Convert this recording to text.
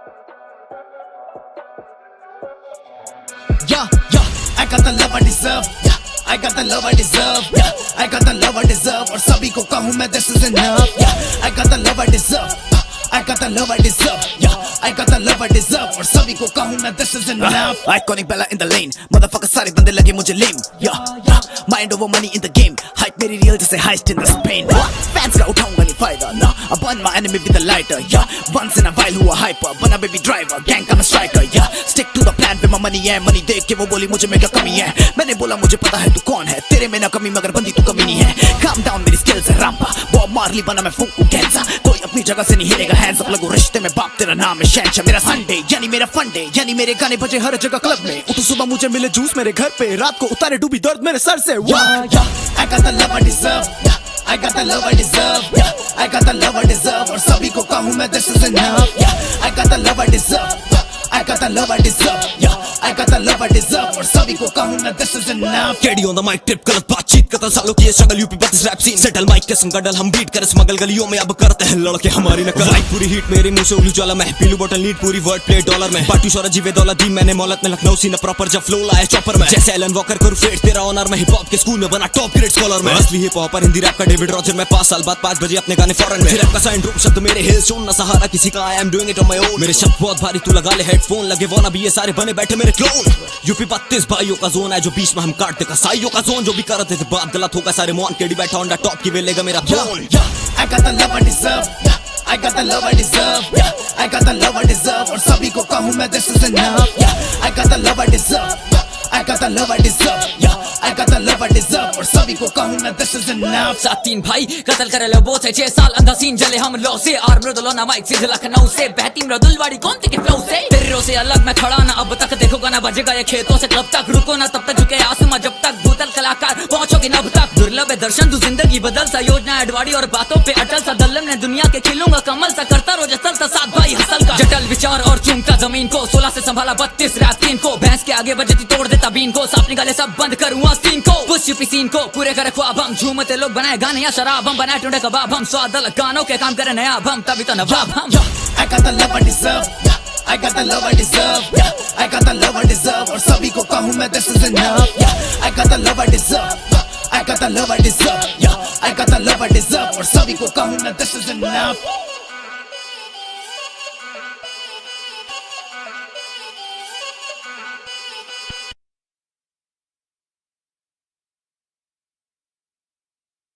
Yeah, yeah, I got the love I deserve. Yeah, I got the love I deserve. Yeah, I got the love I deserve. और सभी को कहूँ मैं this is enough. Yeah, I got the love I deserve. I got the love I deserve. Yeah, I got the love I deserve. और सभी को कहूँ मैं this is enough. Iconic Bella in the lane. Motherfucker सारे बंदे लगे मुझे lame. Yeah, yeah, mind over money in the game. Hype मेरी real जैसे heist in the Spain. Fans का उठाऊंगा नहीं फायदा ना. I burn my enemy with a lighter. Yeah, once in a while हुआ hyper. बना baby driver. Gang का मैं striker. Yeah, stick to the plan पे my money है. Money देख के वो बोली मुझे में क्या कमी है. मैंने बोला मुझे पता है तू कौन है. तेरे में ना कमी मगर बंदी तू कमी नहीं है. Calm down मेरी skills है रामपा. Bob Marley बना मैं फूंकू कैंसा. कोई अपनी जगह से नहीं हिलेगा. Hands up लगो रिश्ते में बाप तेरा नाम है शहंशाह. मेरा Sunday यानी मेरा fun day. यानी मेरे गाने बजे हर जगह क्लब में. उठो सुबह मुझे मिले जूस मेरे घर पे. रात को उतारे डूबी दर्द मेरे सर से. Yeah, I got the love I deserve. Yeah, I got the love I deserve. Yeah, I got the love I deserve. और सभी को कहूँ मैं this is enough. Yeah, I got the love I deserve. Yeah, I got the love I deserve. Yeah, I got the love I deserve. और सभी को कहूँ मैं this is enough. KD on the mic trip गलत बातचीत कतल सालों की ये शगल UP 32 rap scene settle mic के संग गडल हम बीट कर स्मगल गलियों में अब करते हैं लड़के हमारी नकल. लाइक पूरी हीट मेरे मुंह से उल्लू ज्वाला मैं पीलू बोतल नीट पूरी वर्ड प्ले डॉलर में. बाटू शौरा जीवे दौलत दी मैंने मौलत में लखनऊ सीना प्रॉपर जब फ्लो लाया चॉपर में. जैसे एलन वॉकर करूँ फेट तेरा ऑनर में. हिप हॉप के स्कूल में बना टॉप ग्रेड स्कॉलर में. असली हिप हॉपर हिंदी रैप का डेविड रॉजर में. 5 साल बाद 5 बजे अपने गाने फॉरेन में. रैप का साइंड्रोम शब्द मेरे हिल शोन ना सहारा किसी का. I am doing it on my own. मेरे शब्द बहुत भारी तू लगा ले हेडफोन. लगे वो ना भी ये सारे बने बैठे मेरे क्लोन. यूपी 32 भाइयों का जोन है जो बीच में हम काटते कसाईयों का जोन. जो भी करते थे बात गलत होगा सारे मॉन. केडी बैठा ऑन द टॉप की वेलेगा मेरा throne. I got the love I deserve. Yeah, I got the love I deserve. Yeah, I got the love I deserve. और सभी को कहूँ मैं this is enough. Yeah, I got the love I deserve. Yeah, I got the love I deserve. Yeah, I got the love I deserve. और सभी को कहूँ मैं this is enough. 7-3 भाई कत्ल करे लो बोझ है 6 साल अंधा सीन जले हम लो से. आर मृदुल ना माइक से लखनऊ से. बहती मृदुलवाड़ी कौन थे के फ्लो से. तेरे से अलग मैं खड़ा ना अब तक. देखोगा ना बजेगा ये खेतों से कब तक. रुको ना तब तक झुके आसमां जब तक. भूतल कलाकार पहुंचोगे नब तक. दुर्लभ है दर्शन तू जिंदगी बदल सा. योजना एडवाड़ी और बातों पे अटल सा. दल्लम ने दुनिया के खिलूंगा कमल सा. करता रोज असल सा साथ भाई हसल का. जटल विचार और चूमता जमीन को. 16 से संभाला 32 रैप तीन को. भैंस के आगे बजती तोड़ देता बीन को. सांप निकाले सब बंद करूँगा सीन को. पुश यूपी सीन को पूरे करे ख्वाब हम. झूमते लोग बनाए गाने या शराब हम. बनाए टुंडे कबाब हम. स्वाद अलग गानों के काम करे नया हम. तभी तो नवाब हम. I got the love I deserve. Yeah, I got the love I deserve. Yeah, I got the love I deserve. और सभी को कहूँ मैं this is enough. Yeah, I got the love I deserve. Yeah, I got the love I deserve. Yeah, I got the love I deserve. और सभी को कहूँ मैं this is enough.